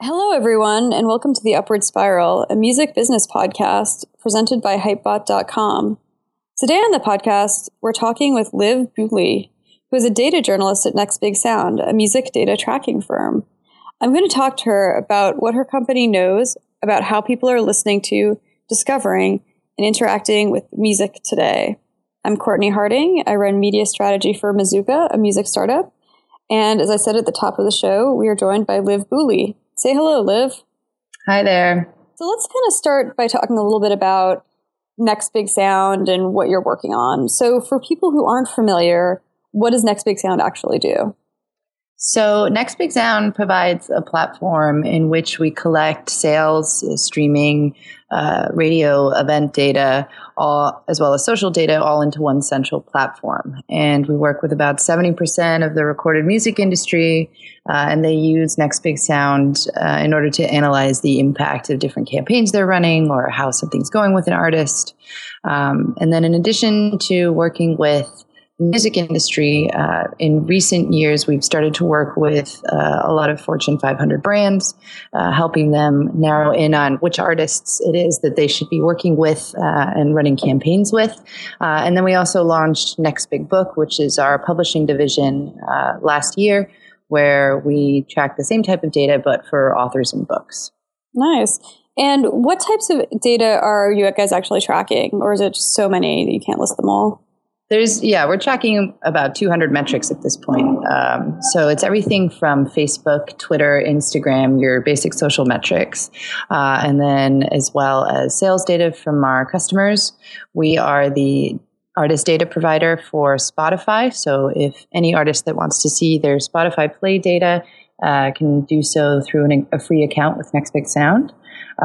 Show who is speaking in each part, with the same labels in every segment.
Speaker 1: Hello, everyone, and welcome to The Upward Spiral, a music business podcast presented by Hypebot.com. Today on the podcast, we're talking with Liv Booley, who is a data journalist at Next Big Sound, a music data tracking firm. I'm going to talk to her about what her company knows about how people are listening to, discovering, and interacting with music today. I'm Courtney Harding. I run media strategy for Mazuka, a music startup. And as I said at the top of the show, we are joined by Liv Booley. Say hello, Liv.
Speaker 2: Hi there.
Speaker 1: So let's kind of start by talking a little bit about Next Big Sound and what you're working on. So for people who aren't familiar, what does Next Big Sound actually do?
Speaker 2: So Next Big Sound provides a platform in which we collect sales, streaming, radio, event data, all as well as social data, all into one central platform. And we work with about 70% of the recorded music industry, and they use Next Big Sound in order to analyze the impact of different campaigns they're running or how something's going with an artist. And then in addition to working with music industry, in recent years, we've started to work with a lot of Fortune 500 brands, helping them narrow in on which artists it is that they should be working with and running campaigns with. And then we also launched Next Big Book, which is our publishing division last year, where we track the same type of data, but for authors and books.
Speaker 1: Nice. And what types of data are you guys actually tracking? Or is it just so many that you can't list them all?
Speaker 2: We're tracking about 200 metrics at this point. So it's everything from Facebook, Twitter, Instagram, your basic social metrics, and then as well as sales data from our customers. We are the artist data provider for Spotify. So if any artist that wants to see their Spotify play data can do so through a free account with Next Big Sound.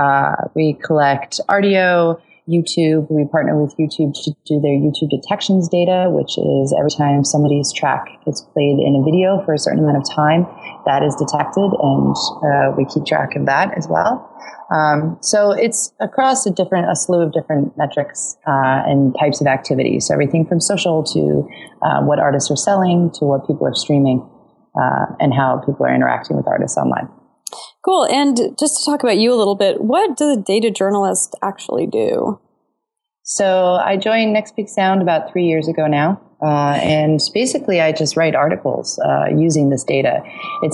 Speaker 2: We collect RDO, YouTube. We partner with YouTube to do their YouTube detections data, which is every time somebody's track is played in a video for a certain amount of time, that is detected, and we keep track of that as well. So it's across a slew of different metrics and types of activities. So everything from social to what artists are selling to what people are streaming and how people are interacting with artists online.
Speaker 1: Cool. And just to talk about you a little bit, what does a data journalist actually do?
Speaker 2: So I joined Next Big Sound about 3 years ago now. And basically I just write articles using this data. It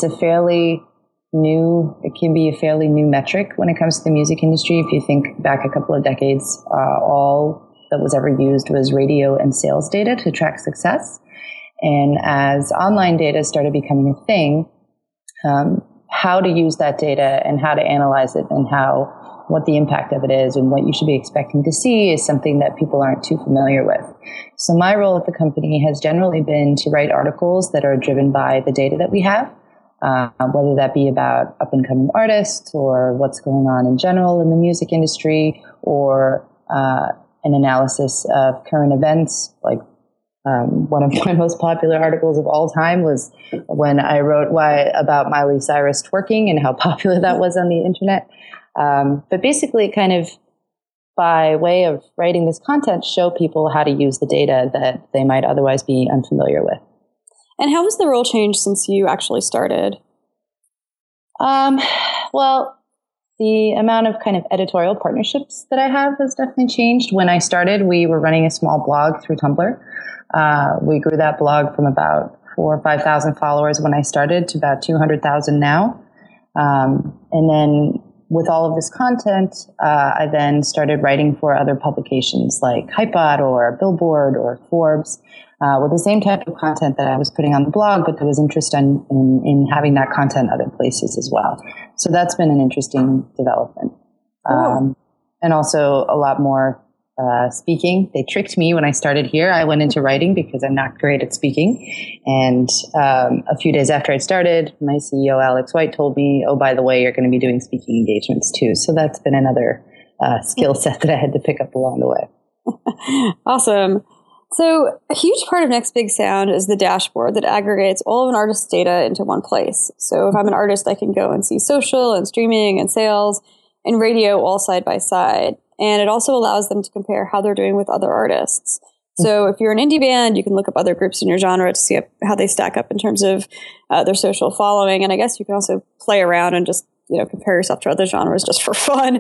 Speaker 2: can be a fairly new metric when it comes to the music industry. If you think back a couple of decades, all that was ever used was radio and sales data to track success. And as online data started becoming a thing, how to use that data and how to analyze it and what the impact of it is and what you should be expecting to see is something that people aren't too familiar with. So my role at the company has generally been to write articles that are driven by the data that we have, whether that be about up-and-coming artists or what's going on in general in the music industry or an analysis of current events. Like one of my most popular articles of all time was when I wrote about Miley Cyrus twerking and how popular that was on the internet. But basically, kind of by way of writing this content, show people how to use the data that they might otherwise be unfamiliar with.
Speaker 1: And how has the role changed since you actually started?
Speaker 2: Well, the amount of kind of editorial partnerships that I have has definitely changed. When I started, we were running a small blog through Tumblr. We grew that blog from about 4,000 or 5,000 followers when I started to about 200,000 now. And then with all of this content, I then started writing for other publications like Hypebot or Billboard or Forbes with the same type of content that I was putting on the blog, but there was interest in having that content other places as well. So that's been an interesting development. And also a lot more speaking. They tricked me when I started here. I went into writing because I'm not great at speaking. And a few days after I started, my CEO, Alex White, told me, oh, by the way, you're going to be doing speaking engagements too. So that's been another skill set that I had to pick up along the way.
Speaker 1: Awesome. So a huge part of Next Big Sound is the dashboard that aggregates all of an artist's data into one place. So if I'm an artist, I can go and see social and streaming and sales and radio all side by side. And it also allows them to compare how they're doing with other artists. So if you're an indie band, you can look up other groups in your genre to see how they stack up in terms of their social following. And I guess you can also play around and just compare yourself to other genres just for fun.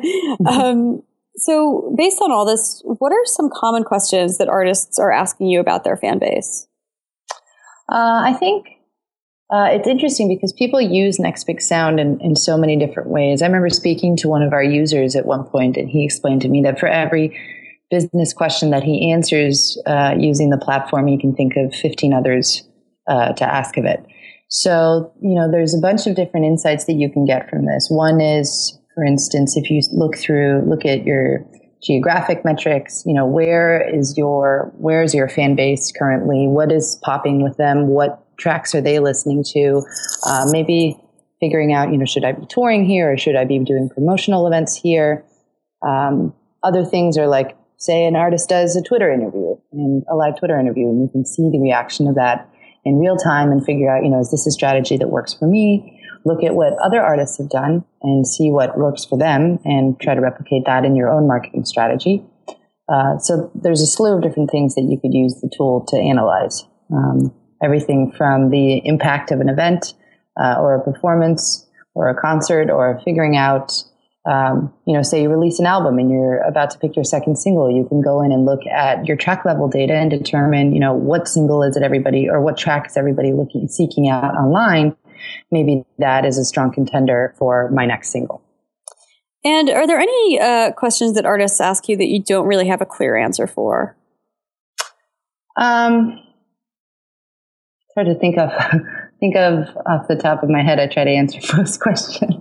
Speaker 1: So based on all this, what are some common questions that artists are asking you about their fan base?
Speaker 2: I think it's interesting because people use Next Big Sound in so many different ways. I remember speaking to one of our users at one point, and he explained to me that for every business question that he answers using the platform, he can think of 15 others to ask of it. So, there's a bunch of different insights that you can get from this. One is, for instance, if you look at your geographic metrics, where is your fan base currently? What is popping with them? What tracks are they listening to? Maybe figuring out, should I be touring here or should I be doing promotional events here? Other things are like, say an artist does a Twitter interview, and a live Twitter interview, and you can see the reaction of that in real time and figure out, is this a strategy that works for me? Look at what other artists have done and see what works for them and try to replicate that in your own marketing strategy. So there's a slew of different things that you could use the tool to analyze. Everything from the impact of an event or a performance or a concert, or figuring out, say you release an album and you're about to pick your second single, you can go in and look at your track level data and determine, what single is it everybody, or what track is everybody seeking out online. Maybe that is a strong contender for my next single.
Speaker 1: And are there any questions that artists ask you that you don't really have a clear answer for?
Speaker 2: Hard to think of off the top of my head. I try to answer most questions.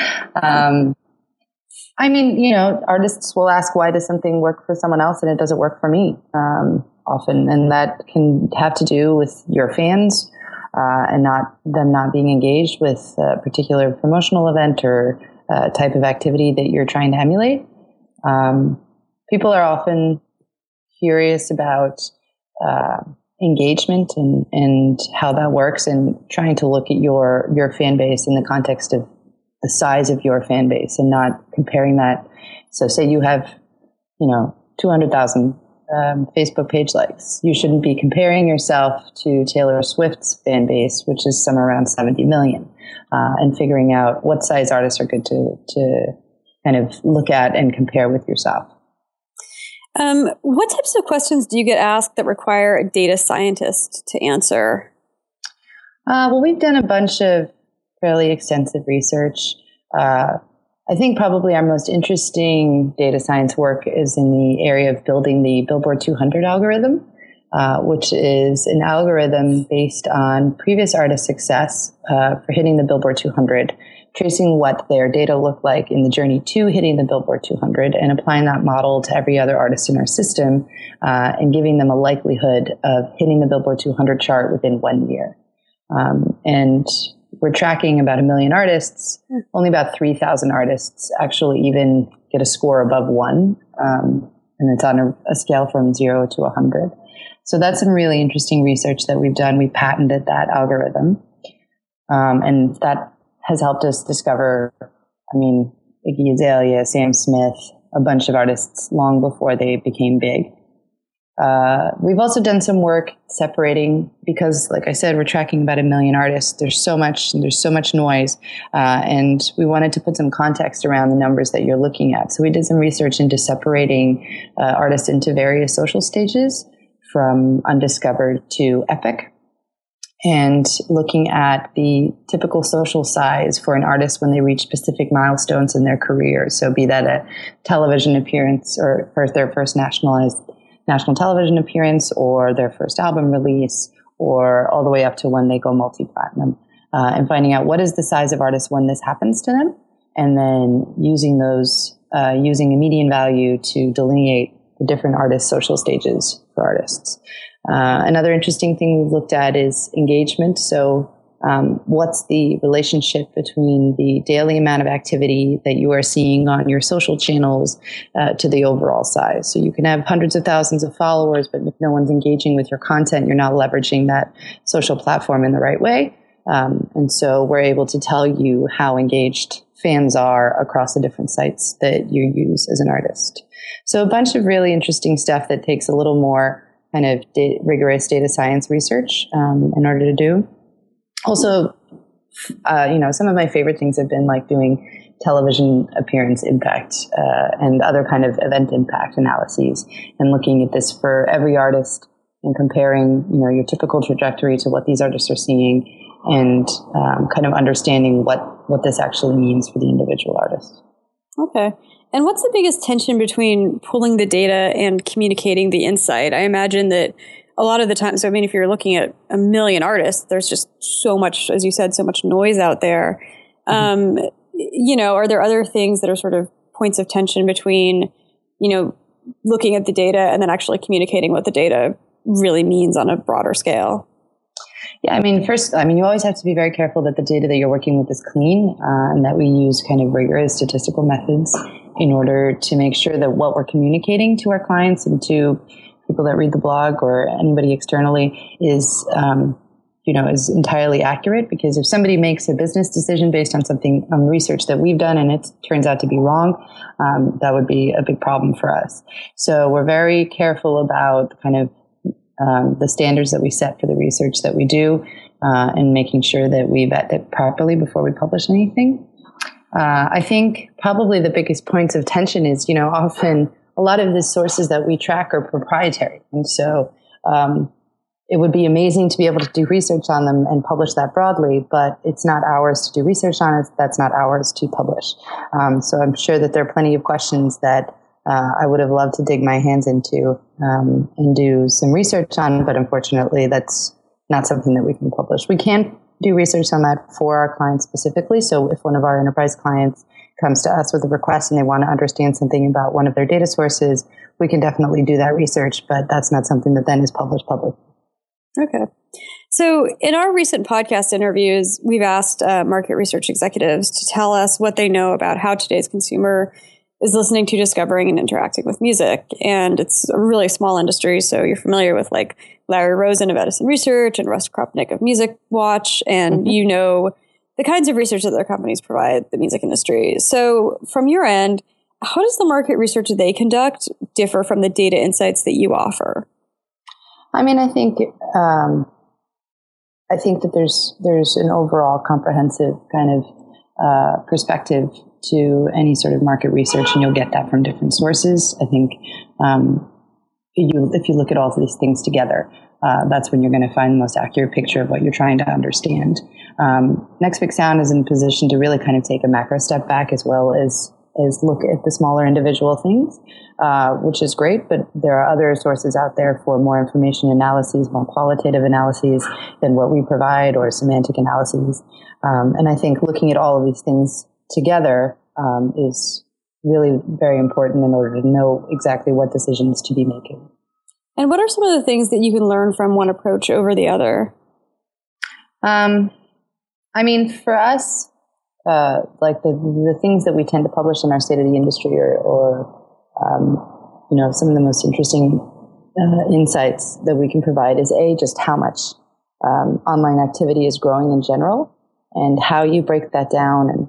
Speaker 2: Artists will ask, why does something work for someone else and it doesn't work for me? Often, and that can have to do with your fans and not being engaged with a particular promotional event or type of activity that you're trying to emulate. People are often curious about engagement and how that works, and trying to look at your fan base in the context of the size of your fan base and not comparing that. So say you have, 200,000 Facebook page likes. You shouldn't be comparing yourself to Taylor Swift's fan base, which is somewhere around 70 million, and figuring out what size artists are good to kind of look at and compare with yourself.
Speaker 1: What types of questions do you get asked that require a data scientist to answer?
Speaker 2: Well, we've done a bunch of fairly extensive research. I think probably our most interesting data science work is in the area of building the Billboard 200 algorithm, which is an algorithm based on previous artist success for hitting the Billboard 200, tracing what their data looked like in the journey to hitting the Billboard 200, and applying that model to every other artist in our system, and giving them a likelihood of hitting the Billboard 200 chart within 1 year. And we're tracking about 1 million artists. Only about 3,000 artists actually even get a score above 1. And it's on a scale from 0 to 100. So that's some really interesting research that we've done. We patented that algorithm. And that has helped us discover, Iggy Azalea, Sam Smith, a bunch of artists long before they became big. We've also done some work separating, because like I said, we're tracking about 1 million artists. There's so much noise. And we wanted to put some context around the numbers that you're looking at. So we did some research into separating artists into various social stages, from undiscovered to epic, and looking at the typical social size for an artist when they reach specific milestones in their career. So be that a television appearance, or their first national television appearance, or their first album release, or all the way up to when they go multi-platinum, and finding out what is the size of artists when this happens to them, and then using a median value to delineate the different artists' social stages for artists. Another interesting thing we've looked at is engagement. So what's the relationship between the daily amount of activity that you are seeing on your social channels to the overall size? So you can have hundreds of thousands of followers, but if no one's engaging with your content, you're not leveraging that social platform in the right way. And so we're able to tell you how engaged fans are across the different sites that you use as an artist. So a bunch of really interesting stuff that takes a little more kind of rigorous data science research in order to do. Also, some of my favorite things have been like doing television appearance impact and other kind of event impact analyses, and looking at this for every artist and comparing, your typical trajectory to what these artists are seeing, and kind of understanding what this actually means for the individual artist.
Speaker 1: Okay. And what's the biggest tension between pulling the data and communicating the insight? I imagine that a lot of the time, so I mean, if you're looking at a million artists, there's just so much, as you said, so much noise out there. Are there other things that are sort of points of tension between, looking at the data and then actually communicating what the data really means on a broader scale?
Speaker 2: Yeah, first, you always have to be very careful that the data that you're working with is clean, and that we use kind of rigorous statistical methods in order to make sure that what we're communicating to our clients and to people that read the blog or anybody externally is entirely accurate. Because if somebody makes a business decision based on something research that we've done and it turns out to be wrong, that would be a big problem for us. So we're very careful about kind of the standards that we set for the research that we do, and making sure that we vet it properly before we publish anything. I think probably the biggest points of tension is, often a lot of the sources that we track are proprietary. And so it would be amazing to be able to do research on them and publish that broadly, but it's not ours to do research on it. That's not ours to publish. So I'm sure that there are plenty of questions that I would have loved to dig my hands into and do some research on, but unfortunately that's not something that we can publish. We can't do research on that for our clients specifically. So if one of our enterprise clients comes to us with a request and they want to understand something about one of their data sources, we can definitely do that research, but that's not something that then is published publicly.
Speaker 1: Okay. So in our recent podcast interviews, we've asked market research executives to tell us what they know about how today's consumer is listening to, discovering, and interacting with music. And it's a really small industry, so you're familiar with like Larry Rosen of Edison Research and Russ Krupnick of Music Watch, and you know the kinds of research that their companies provide the music industry. So from your end, how does the market research that they conduct differ from the data insights that you offer?
Speaker 2: I think that there's an overall comprehensive kind of perspective to any sort of market research, and you'll get that from different sources. I think if you look at all of these things together, that's when you're going to find the most accurate picture of what you're trying to understand. Next Big Sound is in a position to really kind of take a macro step back as well as look at the smaller individual things, which is great, but there are other sources out there for more information analyses, more qualitative analyses than what we provide, or semantic analyses. And I think looking at all of these things together is really very important in order to know exactly what decisions to be making.
Speaker 1: And what are some of the things that you can learn from one approach over the other?
Speaker 2: For us, like the things that we tend to publish in our State of the Industry or some of the most interesting insights that we can provide is just how much online activity is growing in general, and how you break that down, and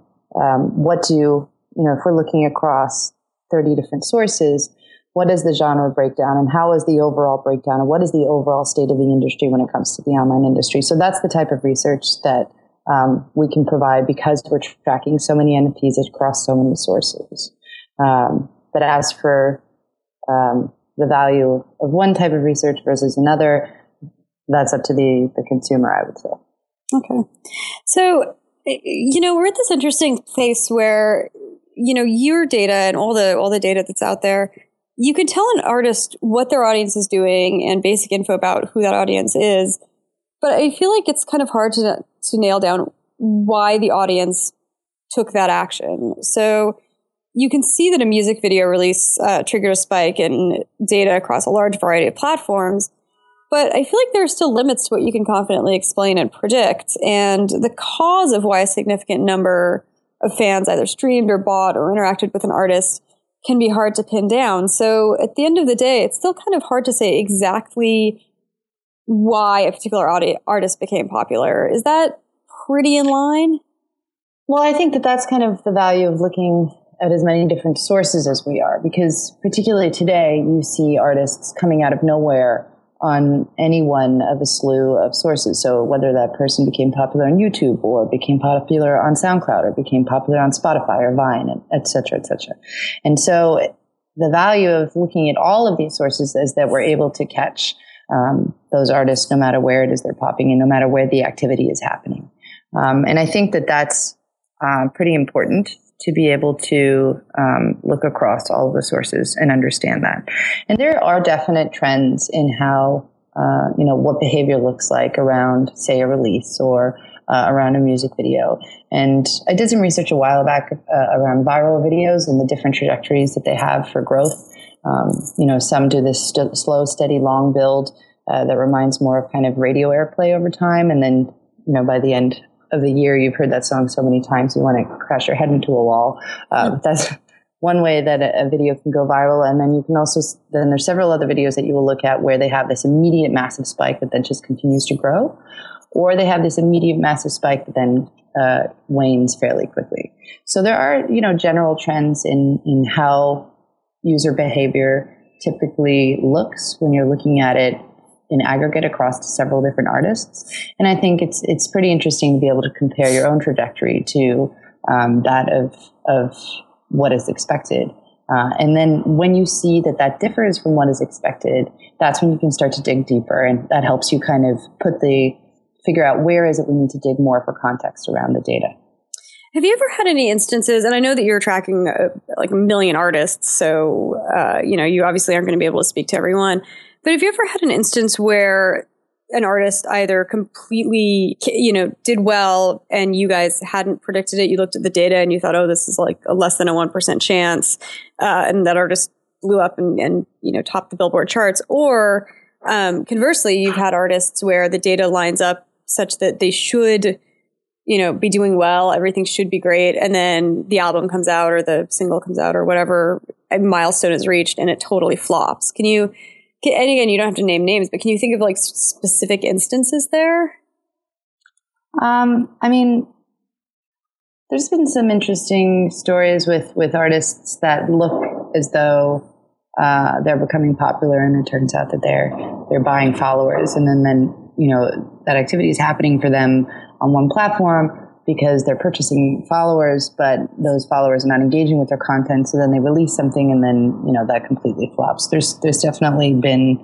Speaker 2: if we're looking across 30 different sources, what is the genre breakdown, and how is the overall breakdown, and what is the overall state of the industry when it comes to the online industry? So that's the type of research that we can provide, because we're tracking so many entities across so many sources. But as for the value of one type of research versus another, that's up to the consumer, I would say.
Speaker 1: Okay. So, we're at this interesting place where, your data and all the data that's out there, you can tell an artist what their audience is doing and basic info about who that audience is. But I feel like it's kind of hard to nail down why the audience took that action. So you can see that a music video release triggered a spike in data across a large variety of platforms. But I feel like there are still limits to what you can confidently explain and predict. And the cause of why a significant number of fans either streamed or bought or interacted with an artist can be hard to pin down. So at the end of the day, it's still kind of hard to say exactly why a particular artist became popular. Is that pretty in line?
Speaker 2: Well, I think that that's kind of the value of looking at as many different sources as we are, because particularly today, you see artists coming out of nowhere on any one of a slew of sources. So whether that person became popular on YouTube or became popular on SoundCloud or became popular on Spotify or Vine, et cetera, et cetera. And so the value of looking at all of these sources is that we're able to catch those artists no matter where it is they're popping in, no matter where the activity is happening. And I think that that's pretty important to be able to look across all of the sources and understand that. And there are definite trends in how, what behavior looks like around, say, a release or around a music video. And I did some research a while back around viral videos and the different trajectories that they have for growth. Some do this slow, steady, long build that reminds more of kind of radio airplay over time. And then, by the end of the year, you've heard that song so many times, you want to crash your head into a wall. That's one way that a video can go viral. And then you can also, then there's several other videos that you will look at where they have this immediate massive spike that then just continues to grow. Or they have this immediate massive spike that then wanes fairly quickly. So there are, general trends in how user behavior typically looks when you're looking at it in aggregate across several different artists. And I think it's pretty interesting to be able to compare your own trajectory to that of what is expected. And then when you see that differs from what is expected, that's when you can start to dig deeper. And that helps you kind of figure out where is it we need to dig more for context around the data.
Speaker 1: Have you ever had any instances, and I know that you're tracking like a million artists, so you obviously aren't going to be able to speak to everyone, but have you ever had an instance where an artist either completely, did well and you guys hadn't predicted it, you looked at the data and you thought, oh, this is like a less than a 1% chance, and that artist blew up and topped the Billboard charts, or conversely, you've had artists where the data lines up such that they should be doing well, everything should be great, and then the album comes out or the single comes out or whatever milestone is reached and it totally flops. And again, you don't have to name names, but can you think of like specific instances there?
Speaker 2: There's been some interesting stories with artists that look as though they're becoming popular, and it turns out that they're buying followers, and then that activity is happening for them on one platform because they're purchasing followers, but those followers are not engaging with their content. So then they release something, and then that completely flops. There's definitely been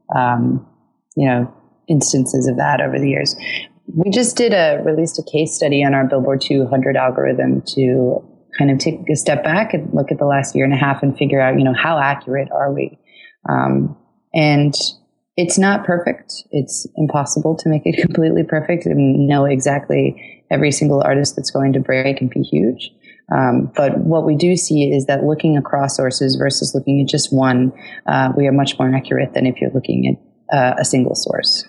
Speaker 2: instances of that over the years. We just released a case study on our Billboard 200 algorithm to kind of take a step back and look at the last year and a half and figure out how accurate are we, and it's not perfect. It's impossible to make it completely perfect and know exactly every single artist that's going to break and be huge. But what we do see is that looking across sources versus looking at just one, we are much more accurate than if you're looking at a single source.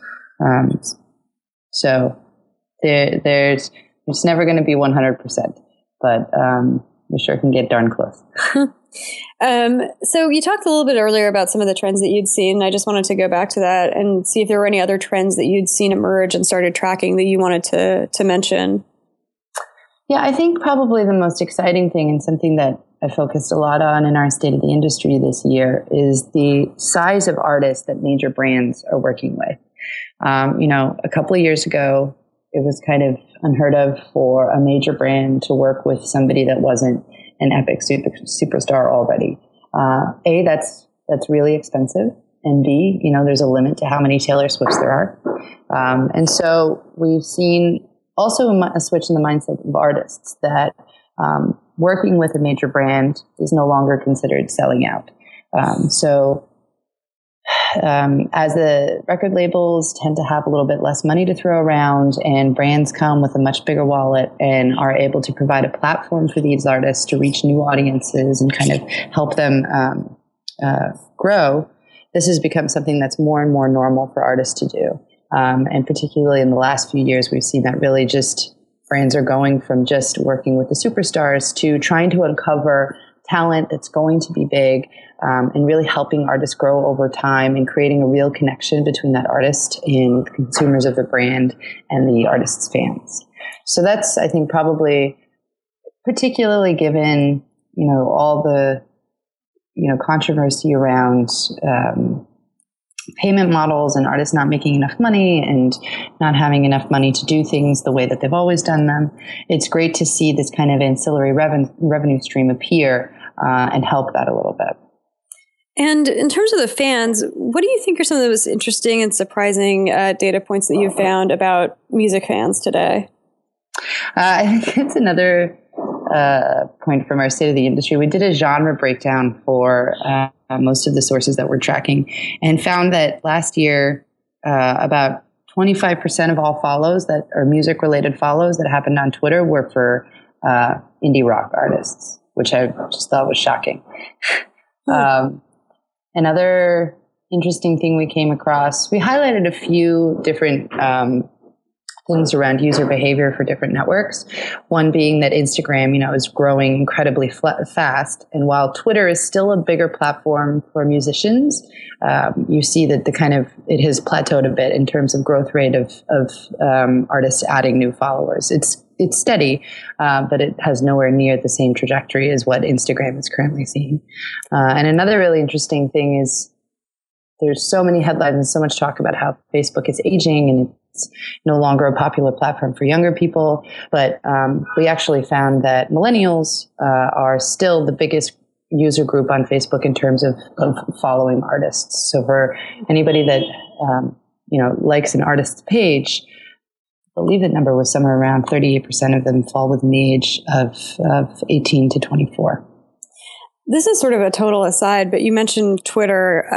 Speaker 2: So it's never going to be 100%, but we sure can get darn close.
Speaker 1: So you talked a little bit earlier about some of the trends that you'd seen. I just wanted to go back to that and see if there were any other trends that you'd seen emerge and started tracking that you wanted to mention.
Speaker 2: Yeah, I think probably the most exciting thing and something that I focused a lot on in our State of the Industry this year is the size of artists that major brands are working with. A couple of years ago, it was kind of unheard of for a major brand to work with somebody that wasn't an epic superstar already. A, that's really expensive. And B, there's a limit to how many Taylor Swifts there are. And so we've seen also a switch in the mindset of artists that working with a major brand is no longer considered selling out. As the record labels tend to have a little bit less money to throw around, and brands come with a much bigger wallet and are able to provide a platform for these artists to reach new audiences and kind of help them grow, this has become something that's more and more normal for artists to do. And particularly in the last few years, we've seen that really just brands are going from just working with the superstars to trying to uncover talent that's going to be big, and really helping artists grow over time and creating a real connection between that artist and the consumers of the brand and the artist's fans. So that's, I think, probably particularly given, all the, controversy around payment models and artists not making enough money and not having enough money to do things the way that they've always done them. It's great to see this kind of ancillary revenue stream appear and help that a little bit.
Speaker 1: And in terms of the fans, what do you think are some of the most interesting and surprising data points that you've found about music fans today?
Speaker 2: I think it's another point from our State of the Industry. We did a genre breakdown for most of the sources that we're tracking and found that last year, about 25% of all follows that are music-related follows that happened on Twitter were for indie rock artists, which I just thought was shocking. Another interesting thing we came across, we highlighted a few different things around user behavior for different networks. One being that Instagram, is growing incredibly fast. And while Twitter is still a bigger platform for musicians, you see that it has plateaued a bit in terms of growth rate of artists adding new followers. It's steady, but it has nowhere near the same trajectory as what Instagram is currently seeing. And another really interesting thing is there's so many headlines and so much talk about how Facebook is aging and it's no longer a popular platform for younger people. But we actually found that millennials are still the biggest user group on Facebook in terms of following artists. So for anybody that likes an artist's page, I believe the number was somewhere around 38% of them fall within the age of 18 to 24.
Speaker 1: This is sort of a total aside, but you mentioned Twitter.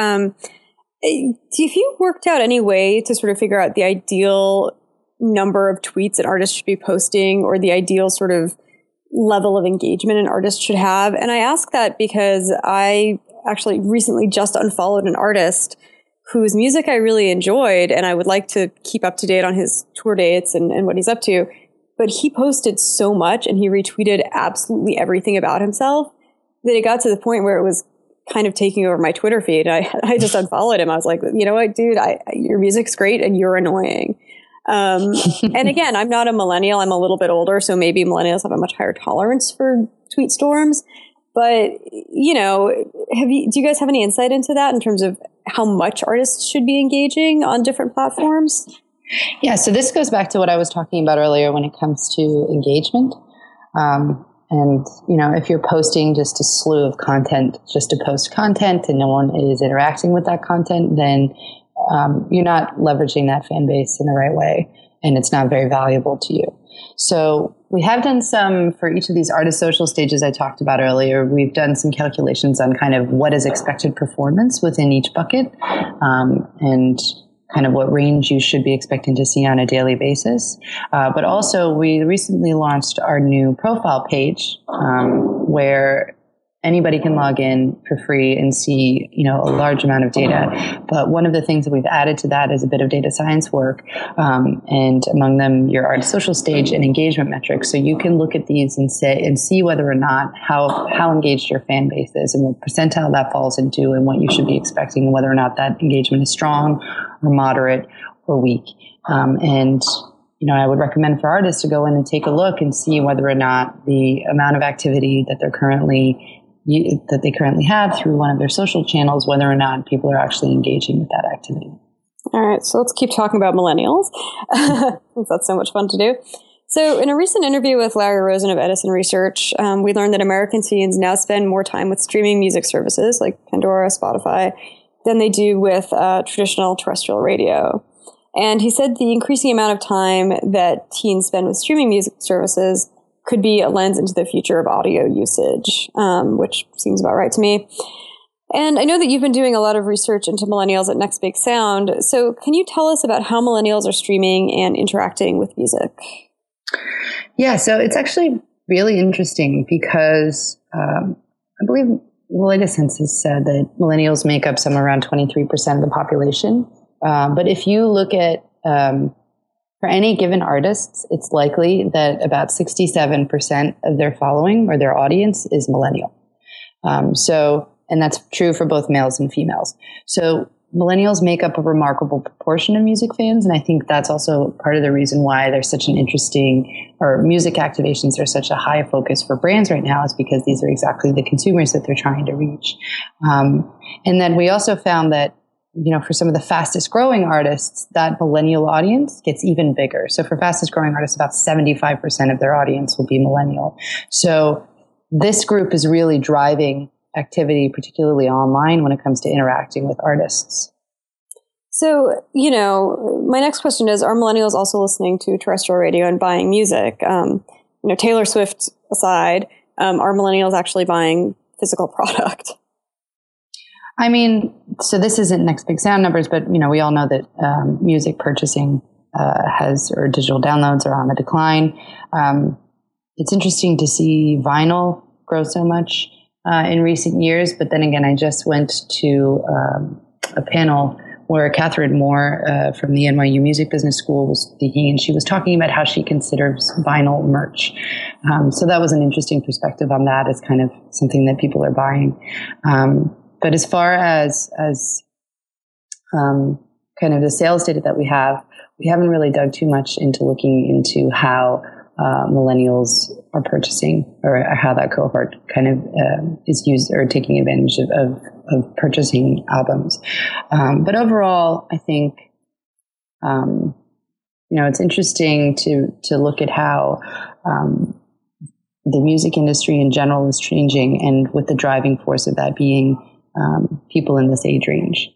Speaker 1: Have you worked out any way to sort of figure out the ideal number of tweets an artist should be posting or the ideal sort of level of engagement an artist should have? And I ask that because I actually recently just unfollowed an artist whose music I really enjoyed and I would like to keep up to date on his tour dates and what he's up to. But he posted so much and he retweeted absolutely everything about himself that it got to the point where it was kind of taking over my Twitter feed. I just unfollowed him. I was like, you know what, dude, your music's great and you're annoying. And again, I'm not a millennial. I'm a little bit older, so maybe millennials have a much higher tolerance for tweet storms. But, do you guys have any insight into that in terms of how much artists should be engaging on different platforms?
Speaker 2: Yeah, so this goes back to what I was talking about earlier when it comes to engagement. And, if you're posting just a slew of content, just to post content and no one is interacting with that content, then you're not leveraging that fan base in the right way and it's not very valuable to you. So we have done some, for each of these artist social stages I talked about earlier, we've done some calculations on kind of what is expected performance within each bucket and kind of what range you should be expecting to see on a daily basis. But also we recently launched our new profile page where anybody can log in for free and see, a large amount of data. But one of the things that we've added to that is a bit of data science work, and among them your artist social stage and engagement metrics. So you can look at these and see whether or not how engaged your fan base is and what percentile that falls into and what you should be expecting and whether or not that engagement is strong or moderate or weak. And I would recommend for artists to go in and take a look and see whether or not the amount of activity that they currently have through one of their social channels, whether or not people are actually engaging with that activity.
Speaker 1: All right, so let's keep talking about millennials, since that's so much fun to do. So in a recent interview with Larry Rosen of Edison Research, we learned that American teens now spend more time with streaming music services like Pandora, Spotify, than they do with traditional terrestrial radio. And he said the increasing amount of time that teens spend with streaming music services could be a lens into the future of audio usage, which seems about right to me. And I know that you've been doing a lot of research into millennials at Next Big Sound. So can you tell us about how millennials are streaming and interacting with music?
Speaker 2: Yeah, so it's actually really interesting because I believe the latest census said that millennials make up somewhere around 23% of the population. But if you look at for any given artists, it's likely that about 67% of their following or their audience is millennial. And that's true for both males and females. So millennials make up a remarkable proportion of music fans. And I think that's also part of the reason why there's such an interesting, or music activations are such a high focus for brands right now, is because these are exactly the consumers that they're trying to reach. And then we also found that for some of the fastest growing artists, that millennial audience gets even bigger. So for fastest growing artists, about 75% of their audience will be millennial. So this group is really driving activity, particularly online, when it comes to interacting with artists.
Speaker 1: So, my next question is, are millennials also listening to terrestrial radio and buying music? Taylor Swift aside, are millennials actually buying physical product?
Speaker 2: I mean, so this isn't Next Big Sound numbers, but, we all know that music purchasing or digital downloads are on the decline. It's interesting to see vinyl grow so much in recent years. But then again, I just went to a panel where Catherine Moore from the NYU Music Business School was speaking, and she was talking about how she considers vinyl merch. So that was an interesting perspective on that as kind of something that people are buying. But as far as kind of the sales data that we haven't really dug too much into looking into how millennials are purchasing, or how that cohort kind of is used or taking advantage of purchasing albums. But overall, I think, it's interesting to look at how the music industry in general is changing, and with the driving force of that being people in this age range.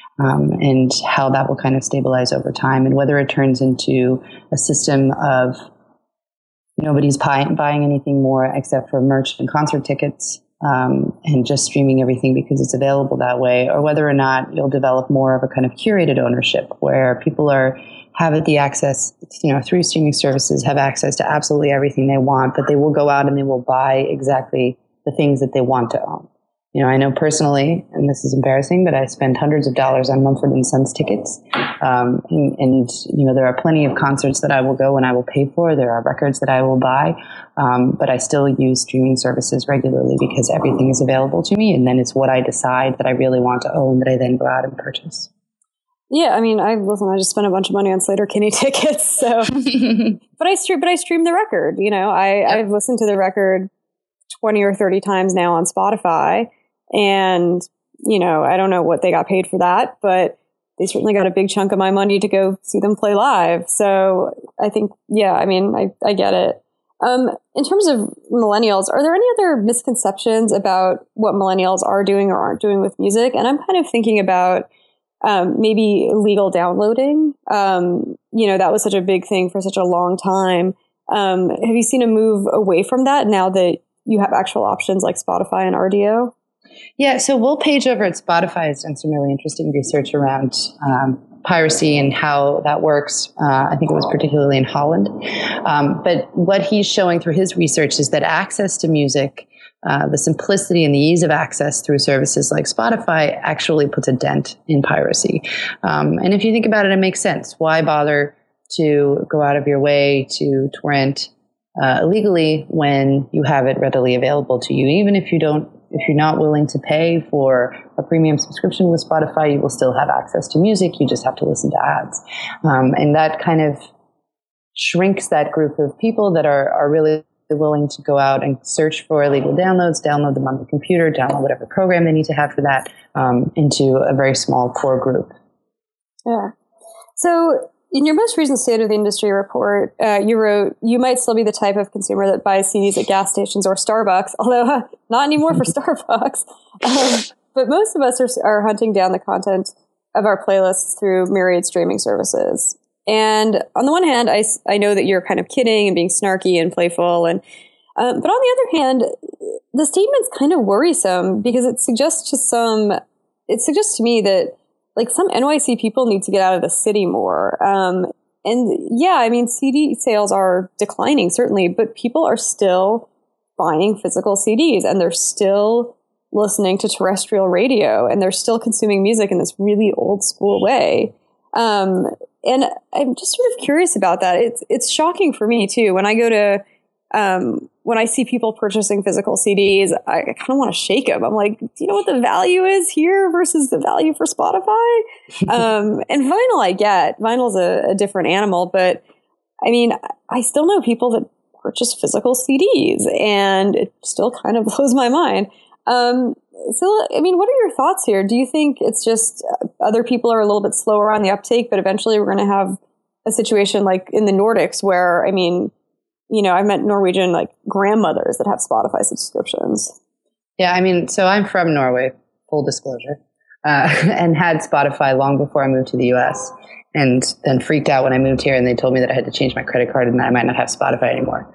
Speaker 2: And how that will kind of stabilize over time, and whether it turns into a system of nobody's buying anything more except for merch and concert tickets, and just streaming everything because it's available that way, or whether or not you'll develop more of a kind of curated ownership where people have the access, through streaming services, have access to absolutely everything they want, but they will go out and they will buy exactly the things that they want to own. I know personally, and this is embarrassing, but I spend hundreds of dollars on Mumford & Sons tickets. And there are plenty of concerts that I will go and I will pay for. There are records that I will buy. But I still use streaming services regularly because everything is available to me. And then it's what I decide that I really want to own that I then go out and purchase.
Speaker 1: Yeah, I mean, I just spent a bunch of money on Sleater-Kinney tickets. So, but I stream the record. I've listened to the record 20 or 30 times now on Spotify. And, I don't know what they got paid for that, but they certainly got a big chunk of my money to go see them play live. So I think, I get it. In terms of millennials, are there any other misconceptions about what millennials are doing or aren't doing with music? And I'm kind of thinking about maybe illegal downloading. That was such a big thing for such a long time. Have you seen a move away from that now that you have actual options like Spotify and RDO?
Speaker 2: Yeah, so Will Page over at Spotify has done some really interesting research around piracy and how that works. I think it was particularly in Holland. But what he's showing through his research is that access to music, the simplicity and the ease of access through services like Spotify actually puts a dent in piracy. And if you think about it, it makes sense. Why bother to go out of your way to torrent illegally when you have it readily available to you? Even if you're not willing to pay for a premium subscription with Spotify, you will still have access to music. You just have to listen to ads. And that kind of shrinks that group of people that are really willing to go out and search for illegal downloads, download them on the computer, download whatever program they need to have for that, into a very small core group.
Speaker 1: Yeah. So in your most recent State of the Industry report, you wrote, you might still be the type of consumer that buys CDs at gas stations or Starbucks, although not anymore for Starbucks. But most of us are hunting down the content of our playlists through myriad streaming services. And on the one hand, I know that you're kind of kidding and being snarky and playful. But on the other hand, the statement's kind of worrisome because it suggests to me that like some NYC people need to get out of the city more. And yeah, I mean, CD sales are declining, certainly, but people are still buying physical CDs and they're still listening to terrestrial radio and they're still consuming music in this really old school way. And I'm just sort of curious about that. It's shocking for me too. When I go to, when I see people purchasing physical CDs, I kind of want to shake them. I'm like, do you know what the value is here versus the value for Spotify? And vinyl, I get. Vinyl's a different animal, but I mean, I still know people that purchase physical CDs, and it still kind of blows my mind. So, I mean, what are your thoughts here? Do you think it's just other people are a little bit slower on the uptake, but eventually we're going to have a situation like in the Nordics where, I mean, you know, I've met Norwegian like grandmothers that have Spotify subscriptions.
Speaker 2: Yeah, I mean, so I'm from Norway, full disclosure, and had Spotify long before I moved to the US, and then freaked out when I moved here and they told me that I had to change my credit card and that I might not have Spotify anymore.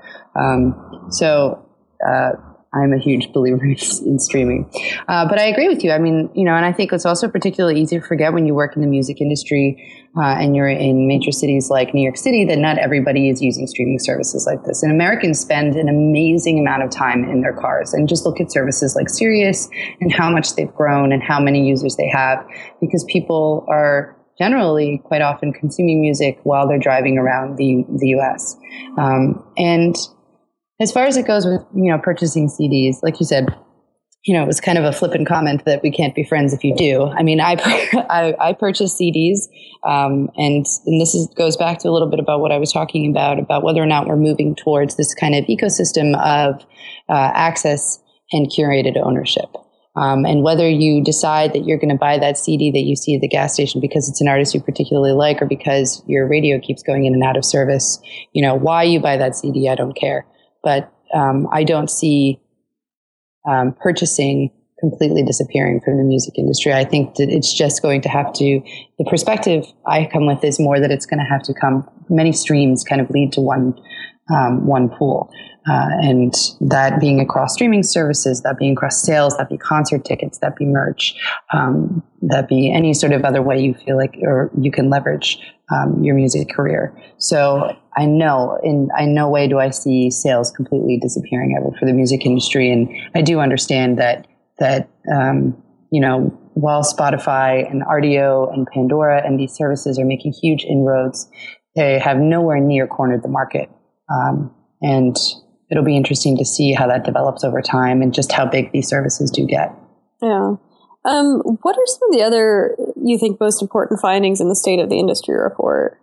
Speaker 2: I'm a huge believer in streaming. But I agree with you. I mean, you know, and I think it's also particularly easy to forget when you work in the music industry and you're in major cities like New York City that not everybody is using streaming services like this. And Americans spend an amazing amount of time in their cars, and just look at services like Sirius and how much they've grown and how many users they have, because people are generally quite often consuming music while they're driving around the US. And as far as it goes with, you know, purchasing CDs, like you said, you know, it was kind of a flippant comment that we can't be friends if you do. I mean, I purchase CDs, and this goes back to a little bit about what I was talking about whether or not we're moving towards this kind of ecosystem of access and curated ownership. And whether you decide that you're going to buy that CD that you see at the gas station because it's an artist you particularly like, or because your radio keeps going in and out of service, you know, why you buy that CD, I don't care. But I don't see purchasing completely disappearing from the music industry. I think that it's just going to have to, the perspective I come with is more that it's going to have to come, many streams kind of lead to one pool. And that being across streaming services, that being across sales, that be concert tickets, that be merch, that be any sort of other way you feel like, or you can leverage your music career. So I know in no way do I see sales completely disappearing ever for the music industry. And I do understand that you know, while Spotify and Rdio and Pandora and these services are making huge inroads, they have nowhere near cornered the market. And it'll be interesting to see how that develops over time and just how big these services do get.
Speaker 1: Yeah. What are some of the other, you think, most important findings in the State of the Industry report?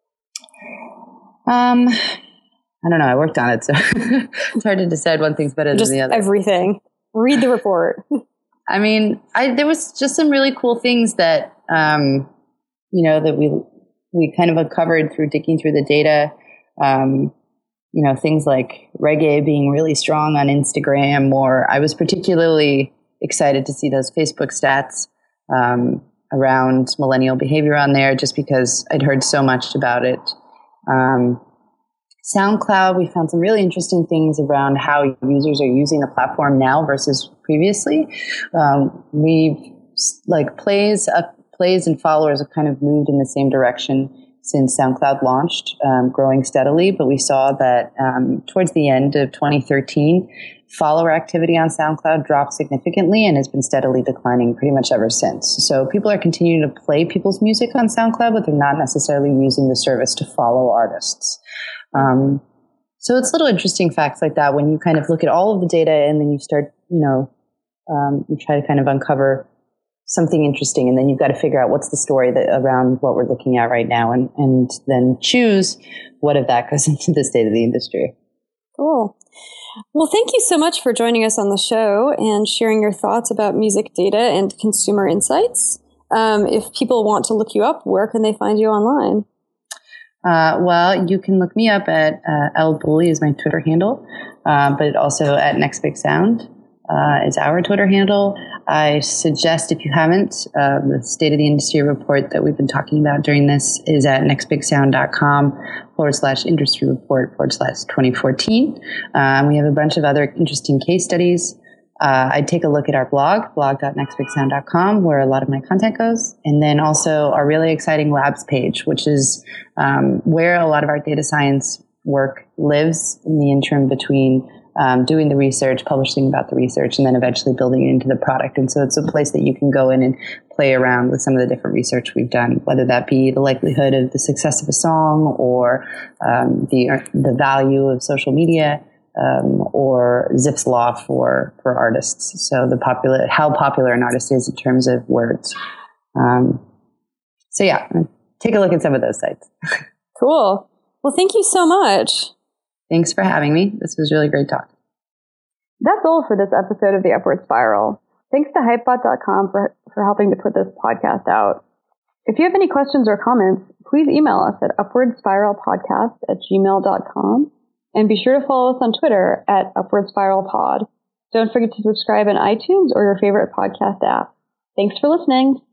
Speaker 2: I don't know. I worked on it, so it's hard to decide one thing's better than the other.
Speaker 1: Everything. Read the report.
Speaker 2: I mean, there was just some really cool things that, you know, that we kind of uncovered through digging through the data. You know, things like reggae being really strong on Instagram, or I was particularly excited to see those Facebook stats around millennial behavior on there, just because I'd heard so much about it. SoundCloud, we found some really interesting things around how users are using the platform now versus previously. We've plays and followers have kind of moved in the same direction since SoundCloud launched, growing steadily. But we saw that towards the end of 2013, follower activity on SoundCloud dropped significantly and has been steadily declining pretty much ever since. So people are continuing to play people's music on SoundCloud, but they're not necessarily using the service to follow artists. So it's little interesting facts like that when you kind of look at all of the data and then you start, you know, you try to kind of uncover something interesting, and then you've got to figure out what's the story around what we're looking at right now, and then choose what of that goes into the state of the industry.
Speaker 1: Cool. Well, thank you so much for joining us on the show and sharing your thoughts about music data and consumer insights. If people want to look you up, where can they find you online?
Speaker 2: Well, you can look me up at LBully is my Twitter handle, but also at Next Big Sound is our Twitter handle. I suggest, if you haven't, the State of the Industry report that we've been talking about during this is at nextbigsound.com/industry report/2014. We have a bunch of other interesting case studies. I'd take a look at our blog.nextbigsound.com, where a lot of my content goes. And then also our really exciting labs page, which is where a lot of our data science work lives in the interim between doing the research, publishing about the research, and then eventually building it into the product. And so it's a place that you can go in and play around with some of the different research we've done, whether that be the likelihood of the success of a song, or the value of social media, or Zipf's law for artists. So how popular an artist is in terms of words. So yeah, take a look at some of those sites.
Speaker 1: Cool. Well, thank you so much.
Speaker 2: Thanks for having me. This was really great talk.
Speaker 1: That's all for this episode of The Upward Spiral. Thanks to Hypebot.com for helping to put this podcast out. If you have any questions or comments, please email us at upwardspiralpodcast@gmail.com and be sure to follow us on Twitter at upwardspiralpod. Don't forget to subscribe on iTunes or your favorite podcast app. Thanks for listening.